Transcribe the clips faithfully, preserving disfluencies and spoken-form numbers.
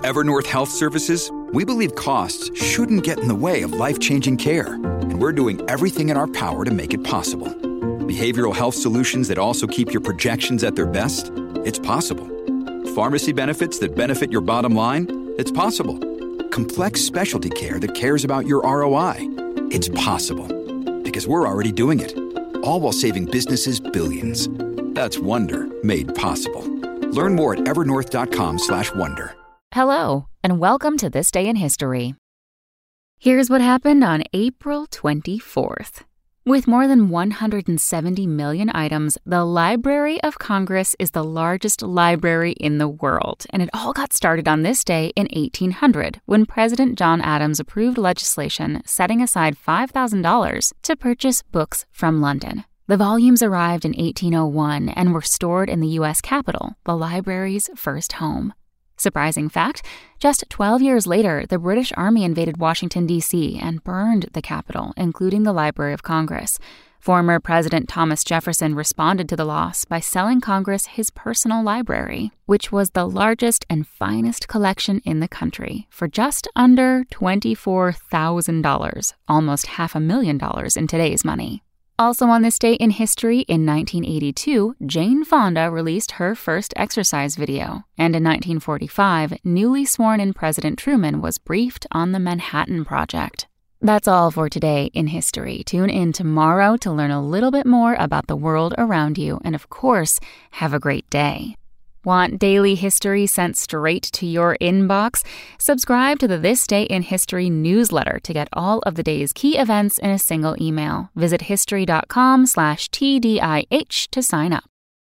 Evernorth Health Services, we believe costs shouldn't get in the way of life-changing care, and we're doing everything in our power to make it possible. Behavioral health solutions that also keep your projections at their best? It's possible. Pharmacy benefits that benefit your bottom line? It's possible. Complex specialty care that cares about your R O I? It's possible. Because we're already doing it. All while saving businesses billions. That's Wonder made possible. Learn more at evernorth.com slash wonder. Hello, and welcome to This Day in History. Here's what happened on April twenty-fourth. With more than one hundred seventy million items, the Library of Congress is the largest library in the world, and it all got started on this day in eighteen hundred, when President John Adams approved legislation setting aside five thousand dollars to purchase books from London. The volumes arrived in eighteen oh one and were stored in the U S Capitol, the library's first home. Surprising fact, just twelve years later, the British Army invaded Washington, D C and burned the Capitol, including the Library of Congress. Former President Thomas Jefferson responded to the loss by selling Congress his personal library, which was the largest and finest collection in the country, for just under twenty-four thousand dollars, almost half a million dollars in today's money. Also on this day in history, in nineteen eighty-two, Jane Fonda released her first exercise video. And in nineteen forty-five, newly sworn-in President Truman was briefed on the Manhattan Project. That's all for today in history. Tune in tomorrow to learn a little bit more about the world around you. And of course, have a great day. Want daily history sent straight to your inbox? Subscribe to the This Day in History newsletter to get all of the day's key events in a single email. Visit history.com slash TDIH to sign up.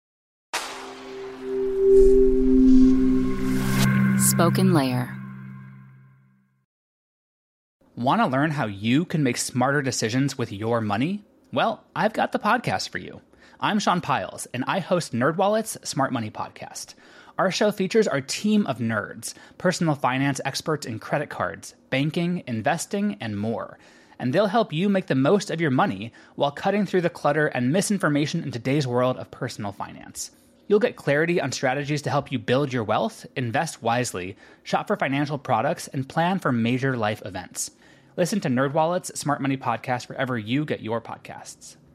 Spoken Layer. Want to learn how you can make smarter decisions with your money? Well, I've got the podcast for you. I'm Sean Piles, and I host NerdWallet's Smart Money Podcast. Our show features our team of nerds, personal finance experts in credit cards, banking, investing, and more. And they'll help you make the most of your money while cutting through the clutter and misinformation in today's world of personal finance. You'll get clarity on strategies to help you build your wealth, invest wisely, shop for financial products, and plan for major life events. Listen to NerdWallet's Smart Money Podcast wherever you get your podcasts.